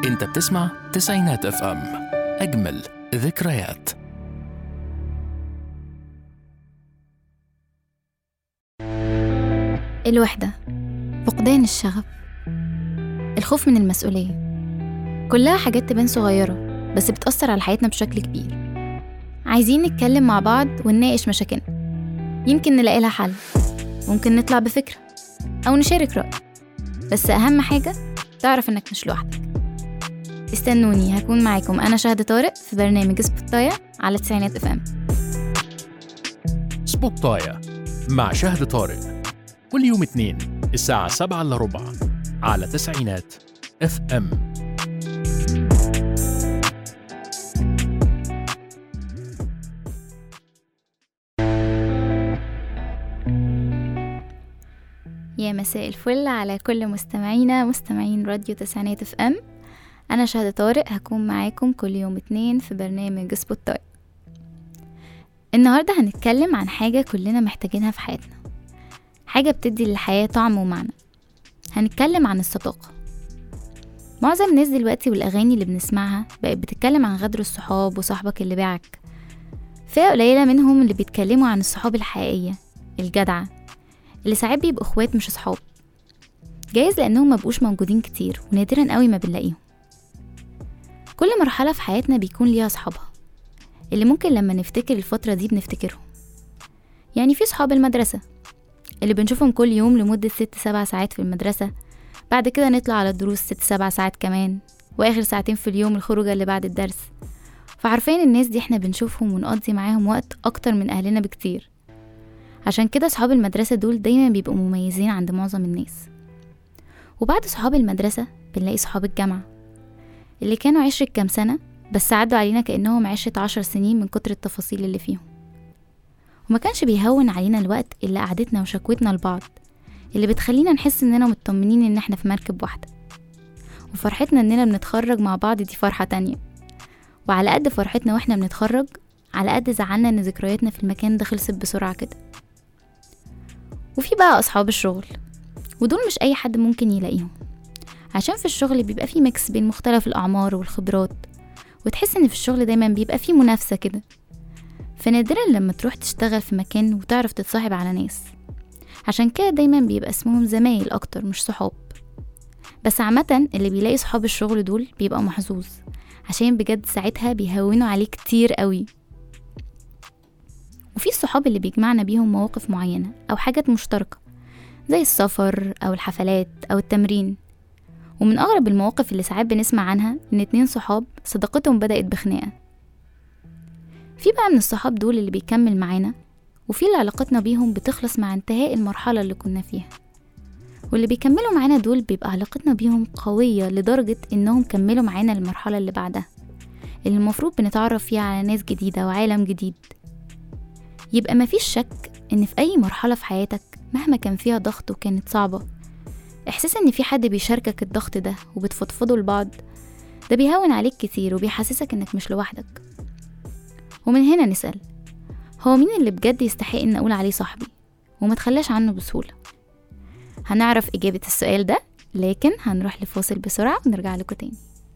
انت بتسمع تسعينات اف ام، اجمل ذكريات. الوحدة، فقدان الشغف، الخوف من المسؤولية، كلها حاجات تبان صغيرة بس بتأثر على حياتنا بشكل كبير. عايزين نتكلم مع بعض ونناقش مشاكلنا، يمكن نلاقي لها حل، ممكن نطلع بفكرة أو نشارك رأي، بس أهم حاجة تعرف إنك مش لوحدك. استنوني، هكون معاكم أنا شهد طارق في برنامج سبوتاية على تسعينات اف ام. سبوتاية مع شهد طارق، كل يوم اثنين الساعة 7:15 على تسعينات اف ام. يا مساء الفل على كل مستمعين راديو تسعينات اف ام. أنا شهد طارق، هكون معاكم كل يوم اثنين في برنامج سبوتاية. النهاردة هنتكلم عن حاجة كلنا محتاجينها في حياتنا، حاجة بتدي للحياة طعم ومعنى. هنتكلم عن الصداقة. معظم الناس دلوقتي والأغاني اللي بنسمعها بقت بتتكلم عن غدر الصحاب وصاحبك اللي باعك. فئة قليلة منهم اللي بيتكلموا عن الصحاب الحقيقية الجدعة، اللي ساعات بيبقوا اخوات مش صحاب، جايز لأنهم ما بقوش موجودين كتير ونادرا قوي ما بنلاقيهم. كل مرحلة في حياتنا بيكون ليها صحابها اللي ممكن لما نفتكر الفترة دي بنفتكرهم. يعني في صحاب المدرسة اللي بنشوفهم كل يوم لمدة 6-7 ساعات في المدرسة، بعد كده نطلع على الدروس 6-7 ساعات كمان، وآخر ساعتين في اليوم الخروجة اللي بعد الدرس. فعارفين الناس دي احنا بنشوفهم ونقضي معاهم وقت أكتر من أهلنا بكتير. عشان كده صحاب المدرسة دول دايما بيبقوا مميزين عند معظم الناس. وبعد صحاب المدرسة بنلاقي صحاب الجامعة اللي كانوا 10 كام سنة بس عدوا علينا كأنهم 10 سنين من كتر التفاصيل اللي فيهم. وما كانش بيهون علينا الوقت إلا قعدتنا وشكوتنا لبعض، اللي بتخلينا نحس إننا مطمنين إن احنا في مركب واحدة، وفرحتنا إننا بنتخرج مع بعض دي فرحة تانية. وعلى قد فرحتنا واحنا بنتخرج، على قد زعلنا إن ذكرياتنا في المكان ده خلصت بسرعة كده. وفي بقى أصحاب الشغل، ودول مش أي حد ممكن يلاقيهم، عشان في الشغل بيبقى فيه ميكس بين مختلف الأعمار والخبرات، وتحس إن في الشغل دايما بيبقى فيه منافسة كده. فنادرا لما تروح تشتغل في مكان وتعرف تتصاحب على ناس، عشان كده دايما بيبقى اسمهم زمايل أكتر مش صحاب. بس عامة اللي بيلاقي صحاب الشغل دول بيبقى محظوظ، عشان بجد ساعتها بيهونوا عليه كتير قوي. وفي الصحاب اللي بيجمعنا بيهم مواقف معينة أو حاجات مشتركة، زي السفر أو الحفلات أو التمرين. ومن أغرب المواقف اللي ساعات بنسمع عنها إن 2 صحاب صداقتهم بدأت بخناقة. في بقى من الصحاب دول اللي بيكمل معانا، وفي اللي علاقتنا بيهم بتخلص مع انتهاء المرحلة اللي كنا فيها. واللي بيكملوا معانا دول بيبقى علاقتنا بيهم قوية لدرجة إنهم كملوا معانا المرحلة اللي بعدها، اللي المفروض بنتعرف فيها على ناس جديدة وعالم جديد. يبقى مفيش شك إن في أي مرحلة في حياتك مهما كان فيها ضغط وكانت صعبة، إحساس إن في حد بيشاركك الضغط ده وبتفضفضوا لبعض، ده بيهون عليك كتير وبيحسسك إنك مش لوحدك. ومن هنا نسأل، هو مين اللي بجد يستحق إن أقول عليه صاحبي وما تخلاش عنه بسهولة؟ هنعرف إجابة السؤال ده، لكن هنروح لفاصل بسرعة ونرجع لكم تاني.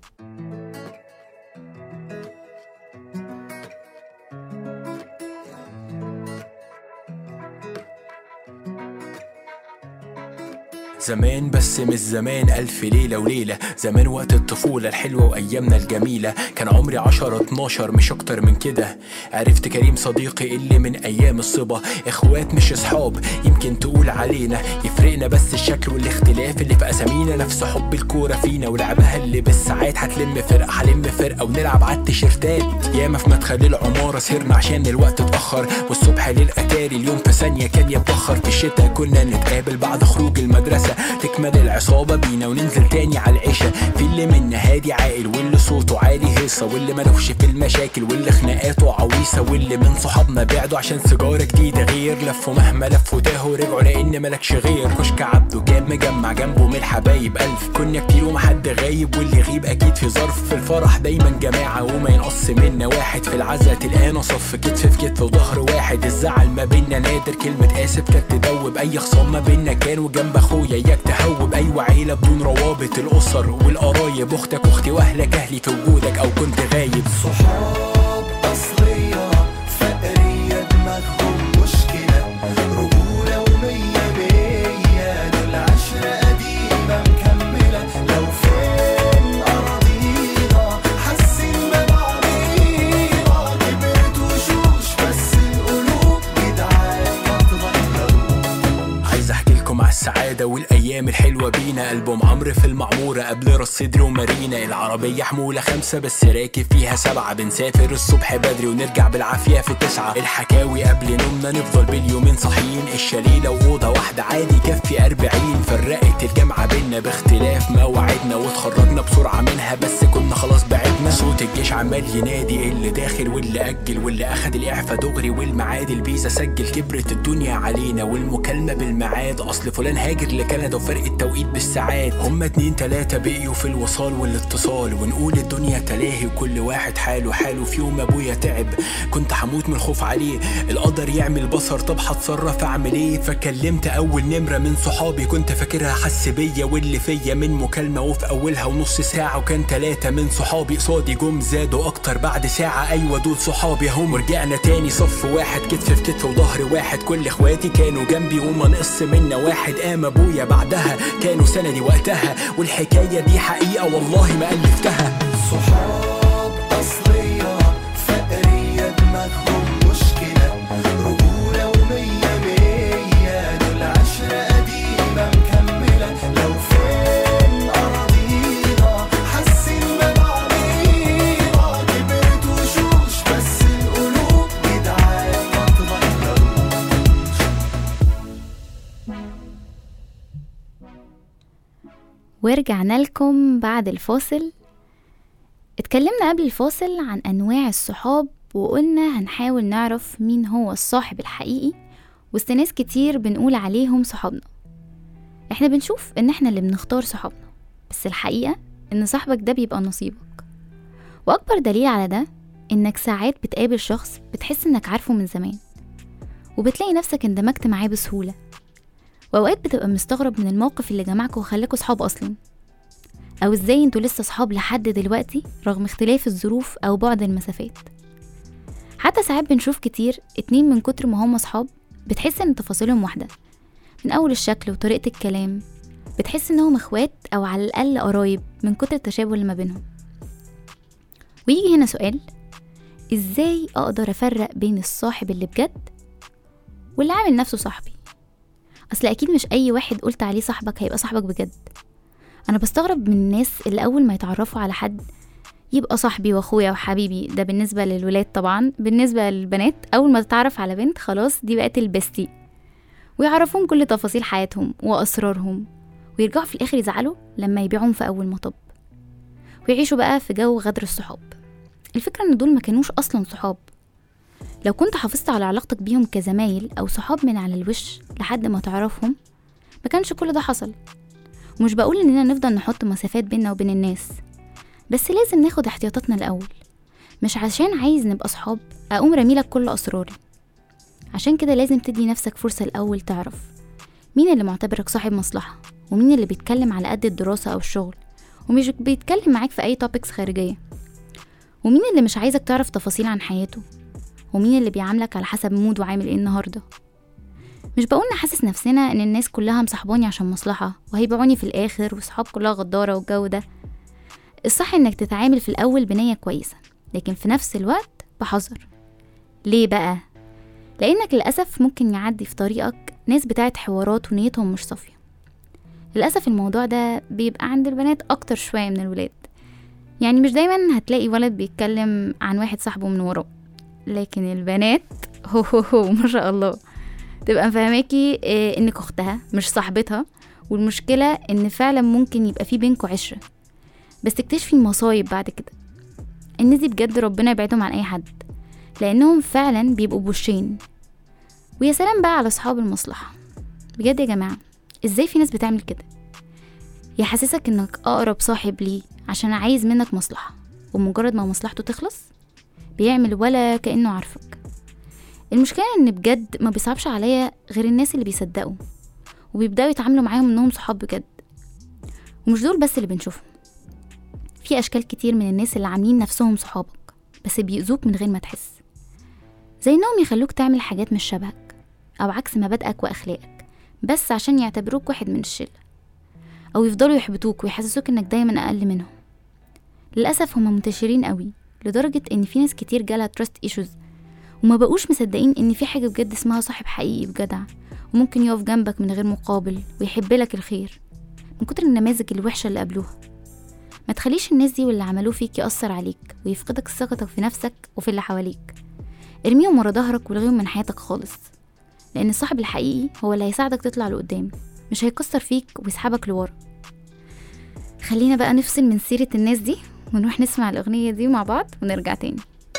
زمان بس مش زمان 1000 ليلة وليلة، زمان وقت الطفولة الحلوة وأيامنا الجميلة. كان عمري 10-12 مش أكتر من كده. عرفت كريم صديقي اللي من أيام الصبا، إخوات مش أصحاب يمكن تقول علينا، يفرقنا بس الشكل والاختلاف اللي في أسامينا. نفس حب الكورة فينا ولعبها اللي بالساعات، هتلم فرقة هلم فرقة ونلعب عالتيشيرتات. ياما في مدخل العمارة سهرنا عشان الوقت اتأخر، والصبح للأتاري اليوم في ثانية كان يتبخر. في الشتا كنا نتقابل بعد خروج المدرسة، تكمل العصابة بينا وننزل تاني على العشاء. في اللي منا هادي عاقل، واللي صوته عالي هيصة، واللي ملوش في المشاكل، واللي خناقاته عويصة، واللي من صحابنا بعدوا عشان سيجارة جديدة غير. لفوا مهما لفوا تاهوا رجعوا لأن ملكش غير. كشك عبده كان مجمع جنبه ملح الحبايب ألف. كنا كتير ومحد غايب واللي يغيب أكيد في ظرف. في الفرح دايما جماعة وما ينقص منا واحد. في العزا تلقانا صف كتف في كتف وظهر واحد. الزعل ما بينا نادر، كلمة آسف كانت تدوب أي خصام ما بينا كان. وجنب أخويا إياك تهوب. أيوة عيلة بدون روابط، الأسر والقرايب، أختك أختي وأهلك أهلي في وجودك أو كنت غايب. صحاب أصلية فقرية دماغهم مشكلة، رجولة ومية مية، دول عشرة قديمة مكملة. لو فين أراضينا حاسين ببعضينا، كبرت وشوش بس القلوب جدعان ما اتغيروش. عايز أحكي لكم على السعادة والأيام الحلوة بينا. ألبوم عمرو في المعمورة قبل راس صدري ومارينا. العربية حمولة 5 بس راكب فيها 7. بنسافر الصبح بدري ونرجع بالعافية في 9. الحكاوي قبل نومنا نفضل باليومين صاحيين. الشليلة وأوضة واحدة عادي كفي 40. فرقت الجامعة بينا باختلاف مواعيدنا، واتخرجنا بسرعة منها بس كنا خلاص بعدنا. صوت الجيش عمال ينادي، اللي داخل واللي أجل، واللي أخد الإعفاء دغري والمعاد الفيزا سجل. كبرت الدنيا علينا والمكالمة بالمعاد، أصل فلان هاجر لكندا وفرق التوقيت بالساعات. هما 2 3 بقيوا في الوصال والاتصال، ونقول الدنيا تلاهي وكل واحد حاله حاله. في يوم أبويا تعب كنت هموت من الخوف عليه، القدر يعمل بصر طب هتصرف أعمل إيه؟ فكلمت أول نمرة من صحابي كنت فاكرها حس بيا واللي فيا من مكالمة، وفي أولها ونص ساعة وكان 3 من صحابي قصادي جم زادوا أكتر بعد ساعة. أيوة دول صحابي هم. ورجعنا تاني صف واحد كتف في كتف وظهر واحد. كل إخواتي كانوا جنبي وما نقص منا واحد. قام أبويا بعدها كانوا سندي وقتها، والحكاية دي حقيقة والله ما ألفتها. صحاب أصلية فقرية دماغهم مشكلة، رجولة ومية مية، دول عشرة قديمة مكملة. لو فين أراضينا حاسين ببعضينا، كبرت وشوش بس القلوب جدعان ما اتغيروش. ورجعنا لكم بعد الفاصل. اتكلمنا قبل الفاصل عن أنواع الصحاب، وقلنا هنحاول نعرف مين هو الصاحب الحقيقي وسط ناس كتير بنقول عليهم صحابنا. احنا بنشوف ان احنا اللي بنختار صحابنا، بس الحقيقة ان صاحبك ده بيبقى نصيبك. واكبر دليل على ده انك ساعات بتقابل شخص بتحس انك عارفه من زمان، وبتلاقي نفسك اندمجت معاه بسهولة، واوقات بتبقى مستغرب من الموقف اللي جمعكوا وخلاكوا صحاب اصلا، او ازاي انتوا لسه صحاب لحد دلوقتي رغم اختلاف الظروف او بعد المسافات. حتى ساعات بنشوف كتير 2 من كتر ما هم صحاب بتحس ان تفاصيلهم واحدة، من اول الشكل وطريقة الكلام بتحس انهم اخوات او على الاقل قرايب من كتر التشابه اللي ما بينهم. ويجي هنا سؤال، ازاي اقدر افرق بين الصاحب اللي بجد واللي عامل نفسه صاحبي؟ اصل اكيد مش اي واحد قلت عليه صاحبك هيبقى صاحبك بجد. انا بستغرب من الناس اللي اول ما يتعرفوا على حد يبقى صاحبي واخويا وحبيبي. ده بالنسبة للولاد، طبعا بالنسبة للبنات اول ما تتعرف على بنت خلاص دي بقت البستي، ويعرفون كل تفاصيل حياتهم واسرارهم، ويرجعوا في الاخر يزعلوا لما يبيعهم في اول مطب، ويعيشوا بقى في جو غدر الصحاب. الفكرة ان دول ما كانوش اصلا صحاب. لو كنت حافظت على علاقتك بيهم كزمايل او صحاب من على الوش لحد ما تعرفهم ما كانش كل ده حصل. ومش بقول اننا نفضل نحط مسافات بيننا وبين الناس، بس لازم ناخد احتياطاتنا الاول. مش عشان عايز نبقى صحاب اقوم رميلك كل اسراري. عشان كده لازم تدي نفسك فرصة الاول تعرف مين اللي معتبرك صاحب مصلحة، ومين اللي بيتكلم على قد الدراسة او الشغل ومش بيتكلم معاك في اي توبكس خارجية، ومين اللي مش عايزك تعرف تفاصيل عن حياته، ومين اللي بيعاملك على حسب مود وعامل ايه النهاردة. مش بقول نحسس نفسنا ان الناس كلها مصاحبوني عشان مصلحة وهيبيعوني في الاخر وصحاب كلها غدارة والجو ده. الصح انك تتعامل في الاول بنية كويسة، لكن في نفس الوقت بحذر. ليه بقى؟ لانك للأسف ممكن يعدي في طريقك ناس بتاعت حوارات ونيتهم مش صافية. للأسف الموضوع ده بيبقى عند البنات اكتر شوية من الولاد. يعني مش دايما هتلاقي ولد بيتكلم عن واحد صاحبه من وراه، لكن البنات هو ما شاء الله تبقى فهماكي انك اختها مش صاحبتها. والمشكلة ان فعلا ممكن يبقى في بينكوا عشرة، بس تكتشفي مصايب بعد كده. الناس دي بجد ربنا يبعدهم عن اي حد، لانهم فعلا بيبقوا بوشين. ويا سلام بقى على اصحاب المصلحة. بجد يا جماعة ازاي في ناس بتعمل كده؟ يحسسك انك اقرب صاحب ليه عشان عايز منك مصلحة، ومجرد ما مصلحته تخلص بيعمل ولا كأنه عارفك. المشكلة ان بجد ما بيصعبش عليا غير الناس اللي بيصدقوا وبيبدأوا يتعاملوا معاهم انهم صحاب بجد. ومش دول بس اللي بنشوفهم، في اشكال كتير من الناس اللي عاملين نفسهم صحابك بس بيؤذوك من غير ما تحس، زي انهم يخلوك تعمل حاجات مش شبهك او عكس مبادئك واخلاقك بس عشان يعتبروك واحد من الشلة، او يفضلوا يحبطوك ويحسسوك انك دايما اقل منهم. للاسف هما منتشرين قوي لدرجة ان في ناس كتير جالها تراست ايشوز وما بقوش مصدقين ان في حاجة بجد اسمها صاحب حقيقي بجدع وممكن يقف جنبك من غير مقابل ويحب لك الخير من كتر النماذج الوحشة اللي قابلوها. ما تخليش الناس دي واللي عملوه فيك يأثر عليك ويفقدك ثقتك في نفسك وفي اللي حواليك. ارميهم ورا ظهرك والغيهم من حياتك خالص، لان الصاحب الحقيقي هو اللي هيساعدك تطلع لقدام، مش هيكسر فيك ويسحبك لورا. خلينا بقى نفصل من سيرة الناس دي ونروح نسمع الأغنية دي مع بعض ونرجع تاني.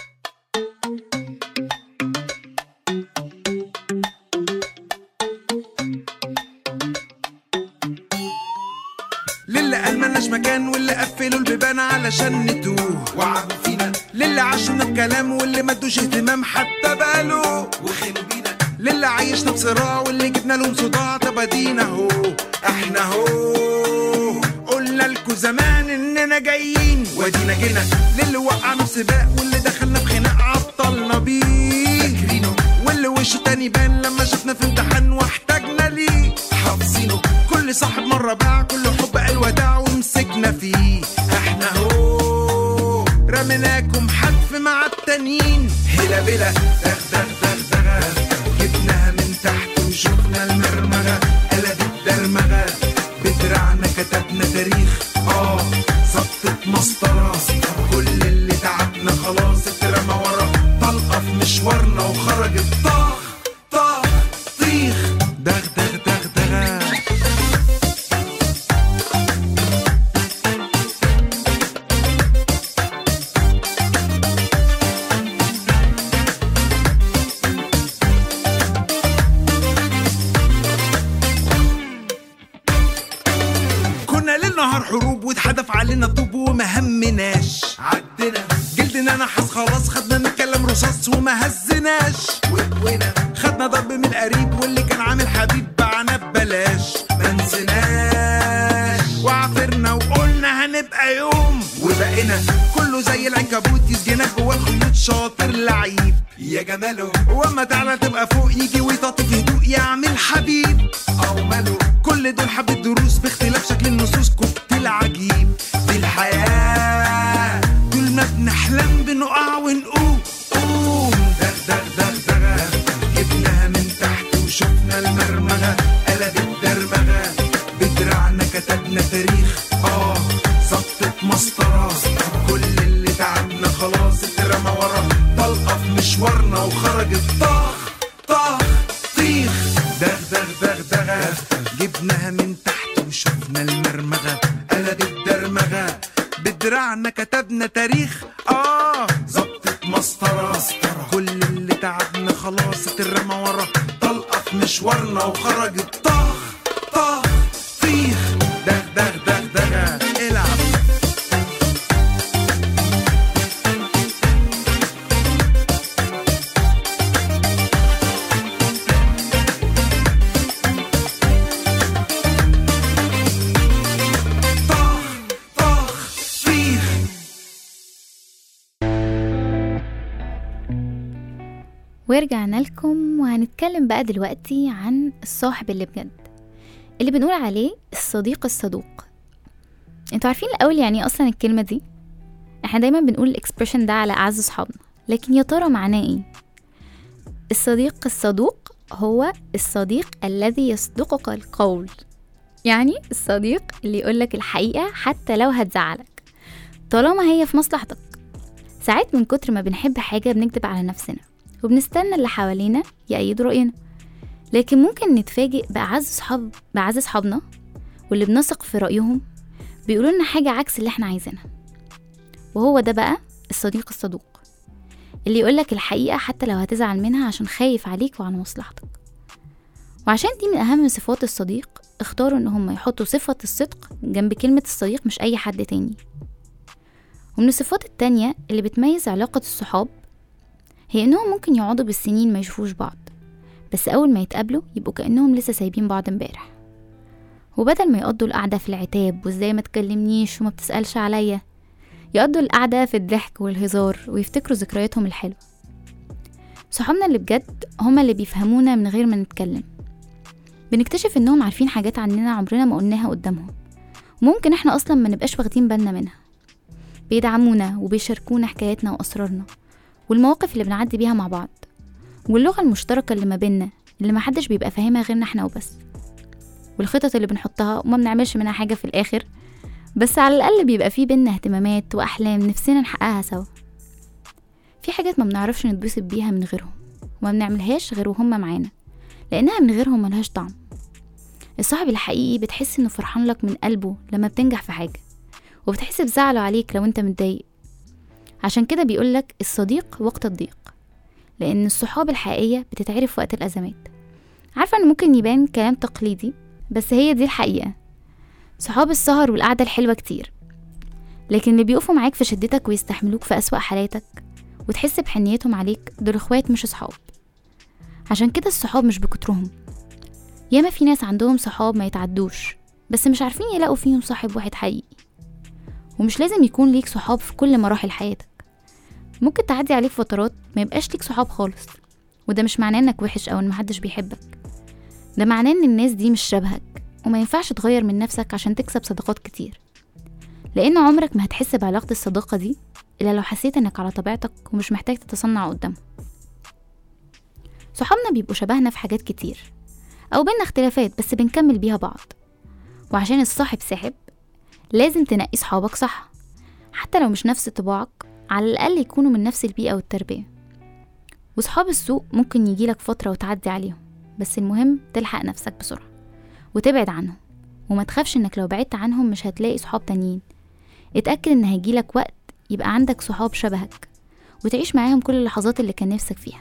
للي قال ملناش مكان واللي قفلوا البيبان علشان نتوه وعبوا فينا، للي عاشونا بكلام واللي مدوش اهتمام حتى بالو وخلوا بينا، للي عايشنا بصراع واللي جبنا لهم صداع. طب ادينا اهو احنا اهو قلنا لكم زمان اننا جايين وادينا جينا، للي وقعنا في سباق واللي دخلنا في خناق عطلنا بيه، واللي وشه تاني بان لما شفنا في امتحان واحتاجنا ليه حافظينه. كل صاحب مرة باع كل حب قال وداع ومسكنا فيه. احنا هو رميناكم حدف مع التانيين، هلا بلا دغ دغ دغ دغ جبناها من تحت وشفنا المرمغة قلبت درمغة بدراعنا كتبنا تاريخ ظبطت مسطرة. كل اللي تعبنا خلاص اترمى ورا طلقة في مشوارنا وخرجت طاخ طاخ طيخ دغ دغ دغ دغ. حروب واتحدف علينا طوب وما همناش عدنا جلدنا نحس خلاص خدنا نتكلم رصاص وما هزناش وقوينا خدنا ضرب من القريب واللي كان عامل حبيب باعنا ببلاش ما نسيناش وعافرنا وقلنا هنبقى يوم وبقينا كله زي العنكبوت يسجنك جوه الخيوط شاطر لعيب يا جماله واما تعالى تبقى فوق يجي ويطاطي في هدوء يعمل حبيب او ماله. كل دول حبة دروس باختلاف شكل النصوص كوكتيل عجيب في الحياة. طول ما بنحلم بنقع ونقوم دغ دغ دغ دغ جبناها من تحت وشفنا المرمغة قلبت درمغة بدراعنا كتبنا تاريخ ظبطت مسطرة. كل اللي تعبنا خلاص اترمى ورا طلقة في مشوارنا وخرجت طاخ طاخ طيخ دغ دغ دغ دغ جبناها من تحت وشفنا المرمغة قلبت درمغة بدراعنا كتبنا تاريخ ظبطت مسطرة. كل اللي تعبنا خلاص اترمى ورا طلقة في مشوارنا وخرجت طاخ طاخ طيخ دغ دغ دغ دغ. العب ورجعنا لكم وهنتكلم بقى دلوقتي عن الصاحب اللي بجد اللي بنقول عليه الصديق الصدوق. انتوا عارفين الأول يعني أصلا الكلمة دي؟ احنا دايما بنقول الاكسبريشن ده على أعز صحابنا، لكن يا ترى معناه ايه؟ الصديق الصدوق هو الصديق الذي يصدقك القول، يعني الصديق اللي يقولك الحقيقة حتى لو هتزعلك طالما هي في مصلحتك. ساعات من كتر ما بنحب حاجة بنكذب على نفسنا وبنستنى اللي حوالينا يأيدوا رأينا، لكن ممكن نتفاجئ بأعز صحابنا واللي بنثق في رأيهم بيقولوا لنا حاجة عكس اللي احنا عايزينها. وهو ده بقى الصديق الصدوق اللي يقولك الحقيقة حتى لو هتزعل منها عشان خايف عليك وعن مصلحتك. وعشان دي من أهم صفات الصديق اختاروا ان هم يحطوا صفة الصدق جنب كلمة الصديق مش اي حد تاني. ومن الصفات التانية اللي بتميز علاقة الصحاب هي انهم ممكن يقعدوا بالسنين ما يشوفوش بعض، بس اول ما يتقابلوا يبقوا كأنهم لسه سايبين بعض امبارح. وبدل ما يقضوا القعدة في العتاب وازاي ما تكلمنيش وما بتسألش عليا، يقضوا القعدة في الضحك والهزار ويفتكروا ذكرياتهم الحلوة. صحابنا اللي بجد هما اللي بيفهمونا من غير ما نتكلم. بنكتشف انهم عارفين حاجات عننا عمرنا ما قلناها قدامهم، وممكن احنا اصلا ما نبقاش واخدين بالنا منها. بيدعمونا وبيشاركونا حكاياتنا واسرارنا والمواقف اللي بنعدي بيها مع بعض، واللغة المشتركة اللي ما بيننا اللي ما حدش بيبقى فاهمها غيرنا احنا وبس، والخطط اللي بنحطها وما بنعملش منها حاجة في الاخر، بس على الاقل بيبقى فيه بينا اهتمامات واحلام نفسنا نحققها سوا. في حاجات ما بنعرفش نتبسط بيها من غيرهم، وما بنعملهاش غير وهم معانا، لانها من غيرهم ملهاش طعم. الصاحب الحقيقي بتحس انه فرحان لك من قلبه لما بتنجح في حاجة، وبتحس بزعله عليك لو انت متضايق. عشان كده بيقولك الصديق وقت الضيق، لان الصحاب الحقيقية بتتعرف وقت الازمات. عارفة ان ممكن يبان كلام تقليدي، بس هي دي الحقيقة. صحاب السهر والقعدة الحلوة كتير، لكن اللي بيقفوا معاك في شدتك ويستحملوك في أسوأ حالاتك وتحس بحنيتهم عليك دول اخوات مش صحاب. عشان كده الصحاب مش بكترهم. ياما في ناس عندهم صحاب ما يتعدوش، بس مش عارفين يلاقوا فيهم صاحب واحد حقيقي. ومش لازم يكون ليك صحاب في كل مراحل حياتك، ممكن تعدي عليك فترات ما يبقاش ليك صحاب خالص، وده مش معناه انك وحش او ان محدش بيحبك. ده معناه ان الناس دي مش شبهك، وما ينفعش تغير من نفسك عشان تكسب صداقات كتير، لان عمرك ما هتحس بعلاقة الصداقة دي الا لو حسيت انك على طبيعتك ومش محتاج تتصنع قدامهم. صحابنا بيبقوا شبهنا في حاجات كتير، او بينا اختلافات بس بنكمل بيها بعض. وعشان الصاحب ساحب لازم تنقي صحابك صح، حتى لو مش نفس طباعك على الاقل يكونوا من نفس البيئة والتربية. وصحاب السوء ممكن يجيلك فترة وتعدي عليهم، بس المهم تلحق نفسك بسرعة وتبعد عنهم، وما تخافش انك لو بعدت عنهم مش هتلاقي صحاب تانيين. اتأكد ان هيجيلك وقت يبقى عندك صحاب شبهك وتعيش معاهم كل اللحظات اللي كان نفسك فيها.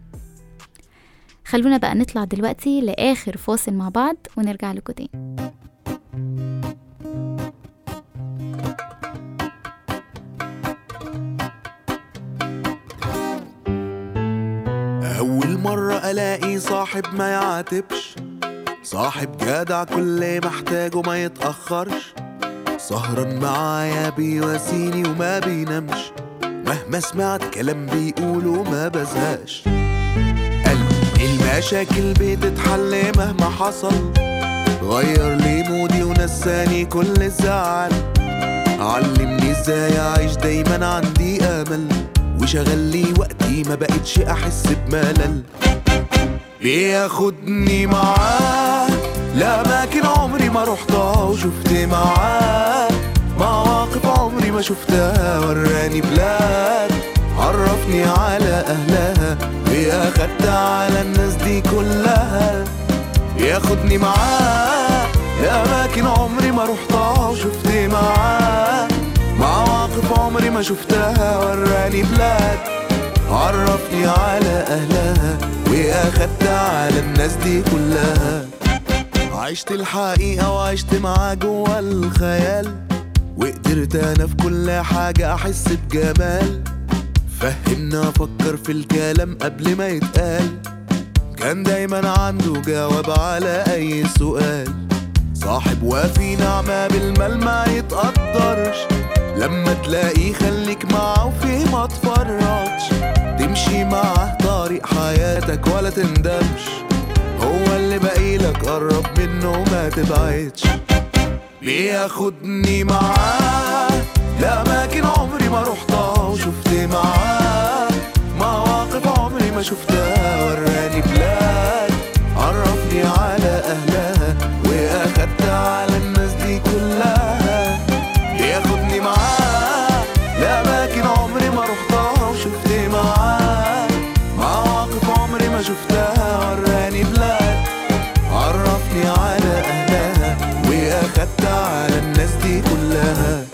خلونا بقى نطلع دلوقتي لآخر فاصل مع بعض ونرجع لكم تاني. أول مرة ألاقي صاحب ما يعاتبش، صاحب جدع كل محتاجه ما يتأخرش، سهران معايا بيواسيني وما بينامش، مهما سمعت كلام بيقوله ما بزهقش. قلبي المشاكل بتتحل مهما حصل، غير لي مودي ونساني كل الزعل، علمني ازاي اعيش دايما عندي امل، وشغل لي وقتي ما بقتش احس بملل. بياخدني معاه لأماكن عمري ما روحتها، وشفت معاه مواقف عمري ما شفتها، وراني بلاد عرفني على أهلها، وأخدت على الناس دي كلها. ياخدني معاه لأماكن عمري ما روحتها، وشفت معاه مواقف عمري ما شفتها، وراني بلاد عرفني على أهلها، وأخدت على الناس دي كلها. عشت الحقيقة وعشت معاه جوا الخيال، وقدرت أنا في كل حاجة أحس بجمال، فهمنا أفكر في الكلام قبل ما يتقال، كان دايما عنده جواب على أي سؤال. صاحب وفي نعمة بالمال ما يتقدرش، لما تلاقيه خليك معاه وفيه ما تفرطش، تمشي معاه طريق حياتك ولا تندمش، هو اللي باقيلك قرب منه ما تبعدش. بياخدني معاه لأماكن عمري ما روحتها، وشفت معاه مواقف عمري ما شفتها، وراني بلاد عرفني على أهلها، وأخدت على الناس دي كلها. بياخدني معاه لأماكن عمري ما روحتها، وشفت معاه مواقف عمري ما شفتها، وراني بلاد عرفني على أهلها، وأخدت على الناس دي كلها.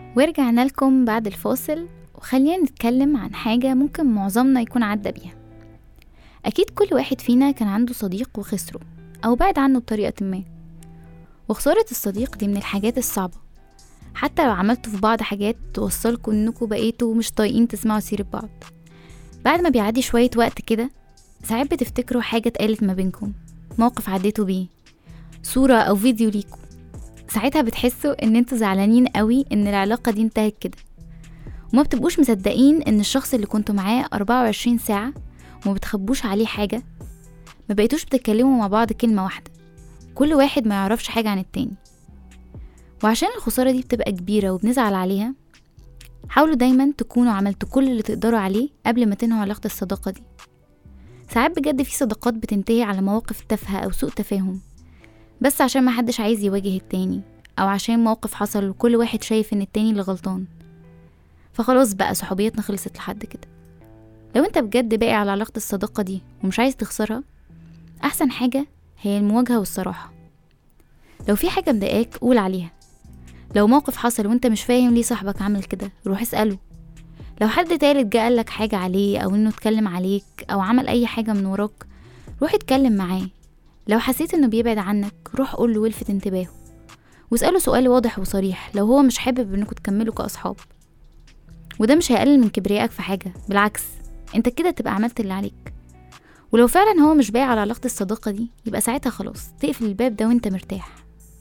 ورجعنا لكم بعد الفاصل، وخلينا نتكلم عن حاجة ممكن معظمنا يكون عدى بيها. أكيد كل واحد فينا كان عنده صديق وخسره أو بعد عنه بطريقة ما، وخسارة الصديق دي من الحاجات الصعبة، حتى لو عملتوا في بعض حاجات توصلكوا انكوا بقيتوا مش طايقين تسمعوا سيرة بعض. بعد ما بيعدي شوية وقت كده، ساعات بتفتكروا حاجة اتقالت ما بينكم، موقف عديتوا بيه، صورة أو فيديو ليكوا. ساعتها بتحسوا ان انتوا زعلانين قوي ان العلاقة دي انتهت كده، وما بتبقوش مصدقين ان الشخص اللي كنتوا معاه 24 ساعة وما بتخبوش عليه حاجة، ما بقيتوش بتتكلموا مع بعض كلمة واحدة، كل واحد ما يعرفش حاجة عن التاني. وعشان الخسارة دي بتبقى كبيرة وبنزعل عليها، حاولوا دايما تكونوا عملتوا كل اللي تقدروا عليه قبل ما تنهوا علاقة الصداقة دي. ساعات بجد في صداقات بتنتهي على مواقف تافهة أو سوء تفاهم، بس عشان ما حدش عايز يواجه التاني، أو عشان موقف حصل وكل واحد شايف ان التاني اللي غلطان، فخلاص بقى صحوبيتنا خلصت لحد كده. لو انت بجد باقي على علاقة الصداقة دي ومش عايز تخسرها، أحسن حاجة هي المواجهة والصراحة. لو في حاجة مضايقاك قول عليها، لو موقف حصل وانت مش فاهم ليه صاحبك عمل كده روح اسأله، لو حد تالت جه قالك حاجة عليه أو انه اتكلم عليك أو عمل أي حاجة من وراك روح اتكلم معاه. لو حسيت انه بيبعد عنك روح قوله والفت انتباهه، واسأله سؤال واضح وصريح لو هو مش حابب انكم تكملوا كأصحاب. وده مش هيقلل من كبريائك في حاجة، بالعكس انت كده تبقى عملت اللي عليك. ولو فعلا هو مش باقي على علاقة الصداقة دي، يبقى ساعتها خلاص تقفل الباب ده وانت مرتاح.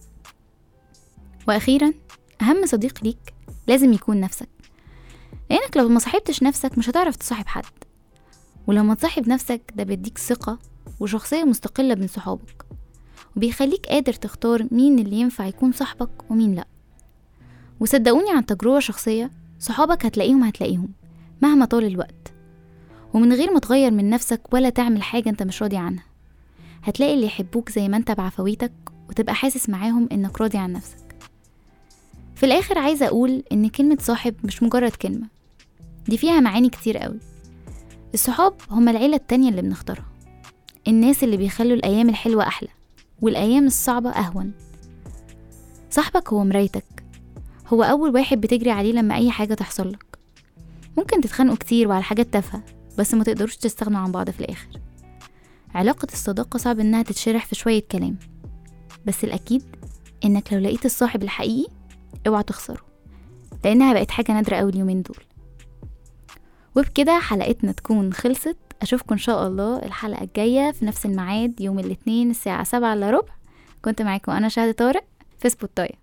وأخيرا، أهم صديق ليك لازم يكون نفسك، لأنك لو ما صاحبتش نفسك مش هتعرف تصاحب حد، ولما تصاحب نفسك ده بيديك ثقة وشخصية مستقلة بين صحابك، وبيخليك قادر تختار مين اللي ينفع يكون صاحبك ومين لأ. وصدقوني عن تجربة شخصية، صحابك هتلاقيهم مهما طال الوقت، ومن غير ما تغير من نفسك ولا تعمل حاجة انت مش راضي عنها، هتلاقي اللي يحبوك زي ما انت بعفويتك، وتبقى حاسس معاهم انك راضي عن نفسك. في الآخر عايزة أقول إن كلمة صاحب مش مجرد كلمة، دي فيها معاني كتير قوي. الصحاب هما العيلة التانية اللي بنختارها، الناس اللي بيخلوا الأيام الحلوة أحلى والأيام الصعبة أهون. صاحبك هو مرايتك، هو أول واحد بتجري عليه لما أي حاجة تحصل لك. ممكن تتخانقوا كتير وعلى حاجات تافهة، بس ما تقدروش تستغنوا عن بعض في الآخر. علاقة الصداقة صعب إنها تتشرح في شوية كلام، بس الأكيد إنك لو لقيت الصاحب الحقيقي اوعى تخسره، لأنها بقت حاجة نادرة أوي اليومين دول. وبكده حلقتنا تكون خلصت. أشوفكم إن شاء الله الحلقة الجاية في نفس الميعاد يوم الاثنين الساعة 7:15. كنت معاكم أنا شهد طارق في سبوتاية.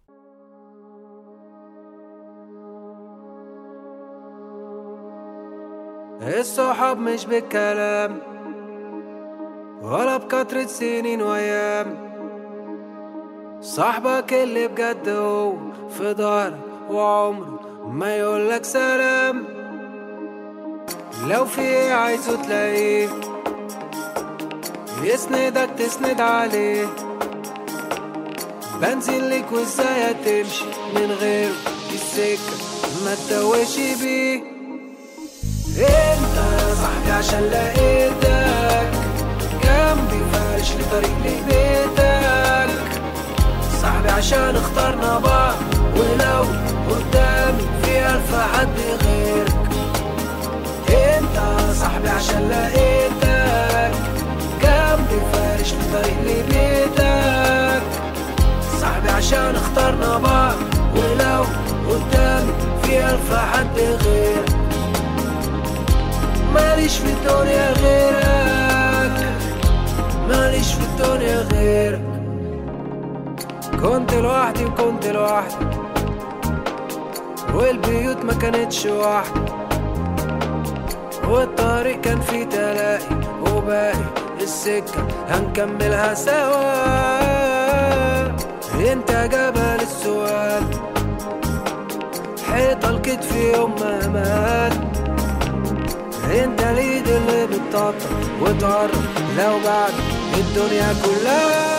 الصحاب مش بالكلام ولا بكترة سنين وأيام، صاحبك اللي بجد هو في ظهرك وعمره ما يقولك سلام. لو في ايه عايزه تلاقيه، يسندك تسند عليه، بنزل لك وازاي هتمشي من غيره السكة ما تتوهش بيه. انت صاحبي عشان لقيتك جنبي فارش لطريق لبيتك، صاحبي عشان اخترنا بعض ولو قدامي في ألف حد غيرك. انت صاحبي عشان لقيتك جنبي فارش لطريق لبيتك، صاحبي عشان اخترنا بعض ولو قدامي في ألف حد غيرك. ماليش في الدنيا غيرك، ماليش في الدنيا غيرك. كنت لوحدي وكنت لوحدي، والبيوت ما كانتش واحدة، والطريق كان فيه تلاقي، وباقي السكة هنكملها سوا. انت جبل السؤال، حيطة الكتف يوم ما مات، انت اليد اللي بتطبطب وتقرب لو بعد الدنيا كلها.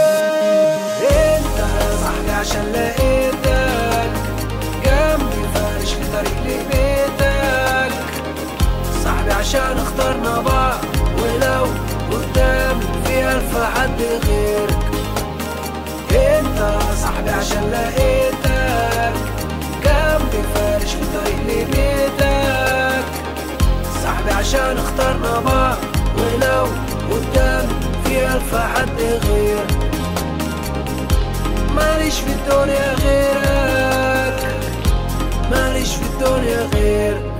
انت صاحبي عشان لقيتك جنبي فارش لطريق لبيتك، صاحبي عشان اخترنا بعض ولو قدامي في ألف حد غيرك. انت صاحبي عشان لقيتك جنبي حد غير، ماليش في الدنيا غيرك، ماليش في الدنيا غير